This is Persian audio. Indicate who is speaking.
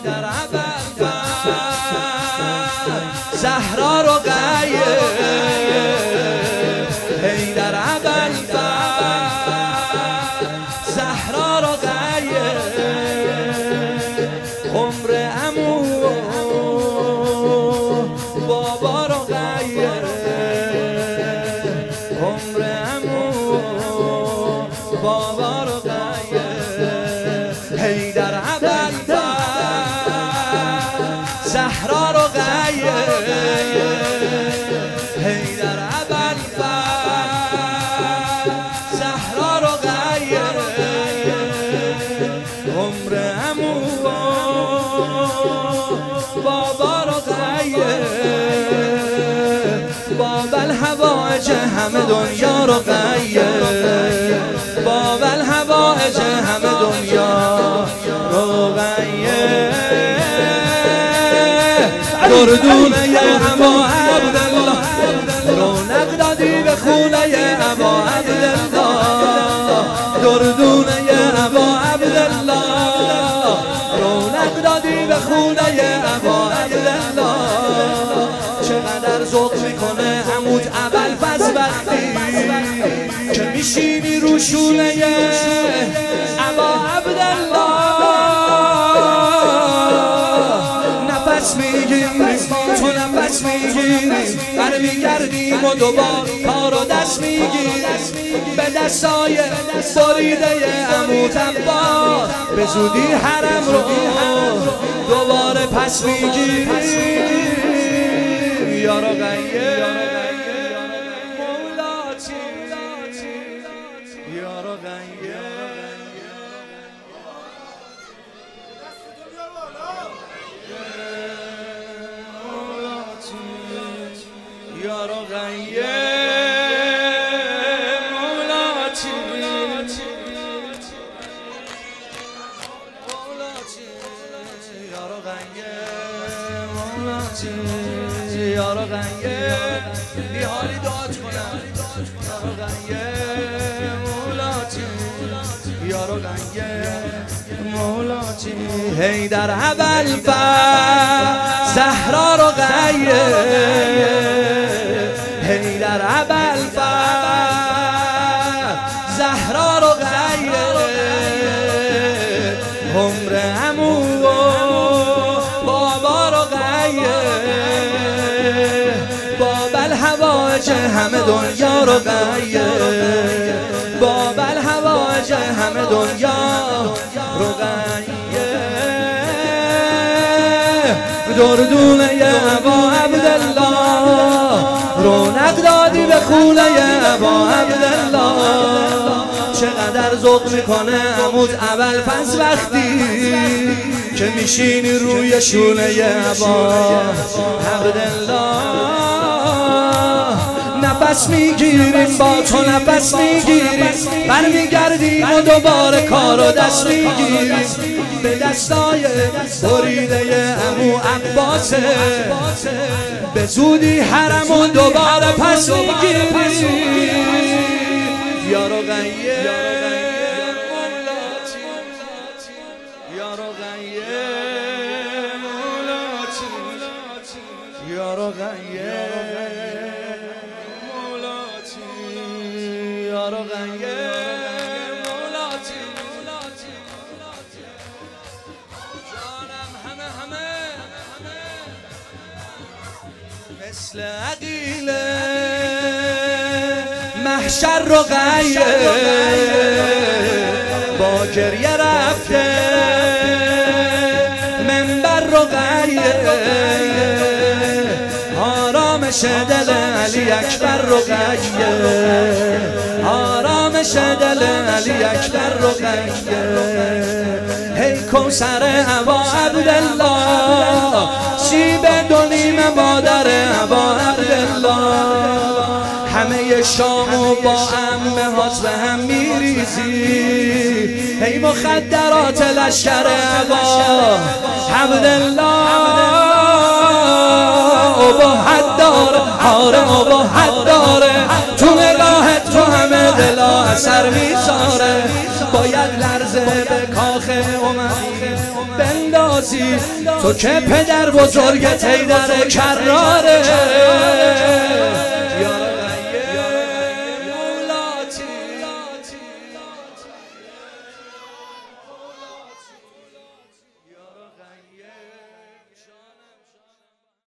Speaker 1: حیدر ابوالفضل زهرا رقیه حیدر ابوالفضل زهرا رقیه عمر عمو بابا رقیه عمر عمو بابا رقیه حیدر ابوالفضل زهرا رقیه حیدر ابوالفضل زهرا رقیه عمر عمو بابا رقیه بابا الهوایج همه دنیا رقیه بابا الهوایج همه دنیا رقیه دردونه ابا عبدالله رونق دادی به خونه ابا عبدالله دردونه ابا عبدالله رونق دادی به خونه ابا عبدالله چقدر ذوق میکنه عمود ابوالفضل وقتی که میشینی رو شونه ابا عبدالله نفس میگیریم تو نفس میگیریم برمیگردیم و دوبار کار و دست میگیریم به دستای بریده عمود عباس به زودی حرم رو دوباره پس میگیریم یا رقیه مولاتی یا رقیه یا رقیه مولاتی یا رقیه مولاتی یا رقیه بی حالی داد کنم یا رقیه مولاتی یا رقیه مولاتی حیدر ابوالفضل زهرا رقیه حیدر ابوالفضل زهرا رقیه عمر عمو بابا رقیه بابا الهوایج همه دنیا رقیه بابا الهوایج همه دنیا رقیه دردونه ابا عبدالله رونق دادی به خونه ابا عبدالله چقدر ذوق میکنه عمود ابوالفضل وقتی که میشینی روی شونه ابا عبدالله نفس میگیریم با تو نفس میگیریم برمیگردیم و دوباره کار و دست میگیریم به دستای بریده عمو عباسه به زودی حرمون دوباره پس میگیریم یا رقیه مولاتی یا رقیه مولاتی یا رقیه مولاتی یا رقیه مولاتی جانم همه مثل عقیله محشر رقیه با گریه رفته منبر رقیه آرامش دل علی اکبر رقیه آرامش دل علی اکبر رقیه هی کوثر ابا عبدالله سیب دو نیم مادر ابا عبدالله همه شام و با عمه هات به هم میریزی هی مخدرات لشکر ابا عبدالله اباحت داره آره اباحت داره تو نگاه تو همه دلا اثر میذاره باید لرزه به کاخ اموی بندازی بندازی تو که پدر بزرگت ایدر کراری